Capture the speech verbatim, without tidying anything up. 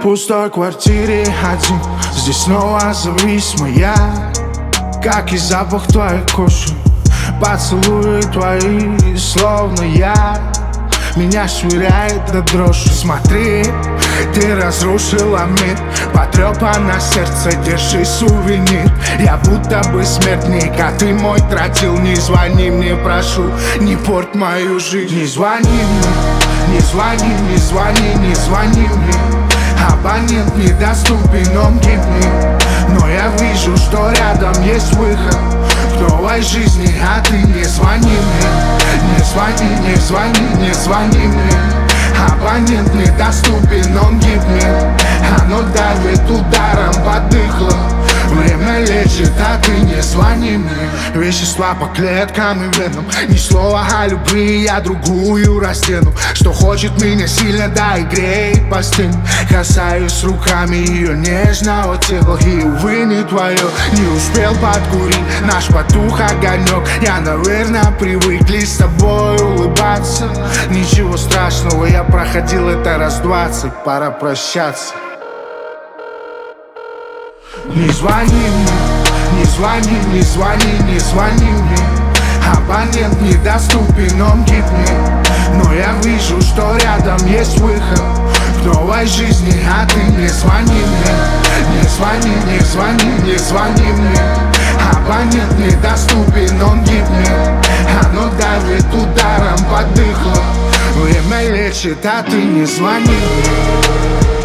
пустой квартире один, здесь снова зависима я, как и запах твоей кожи, поцелуи твои, словно я. Меня швыряет до дрожи. Смотри, ты разрушила мир, потрепано сердце, держи сувенир. Я будто бы смертник, а ты мой тротил. Не звони мне, прошу, не порть мою жизнь. Не звони мне, не звони, не звони, не звони мне. Абонент недоступен, он гибнет. Но я вижу, что рядом есть выход в новой жизни, а ты не звони мне. Не звони, не звони, не звони мне. Абонент недоступен, он гибнет. Оно давит ударом под дыхло. Время лечит, а ты не звони мне. Вещества по клеткам и венам. Ни слова о любви, я другую растяну. Что хочет меня сильно, да и греет постель. Касаюсь руками ее нежного тела. И увы, не твое, не успел подкурить наш потух огонек. Я, наверное, привыкли с тобой улыбаться. Ничего страшного, я проходил это раз двадцать. Пора прощаться. Не звони мне, не звони, не звони, не звони мне. Абонент недоступен, он гибнет. Но я вижу, что рядом есть выход в новой жизни, а ты не звони мне. Не звони, не звони, не звони мне. Абонент недоступен, он гибнет. Оно давит ударом под дыхло. Время лечит, а ты не звони мне.